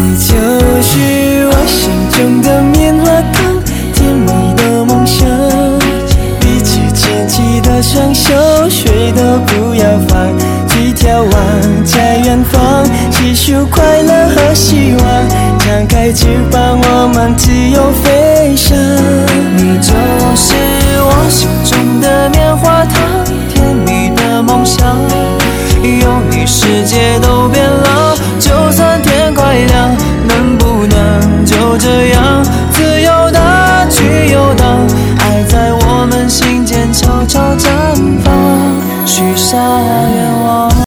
就是我心中的棉花糖，甜蜜的梦想，彼此牵起的双手，谁都不要放，去眺望在远方，细数快乐和希望，张开翅膀，我们自由飞翔。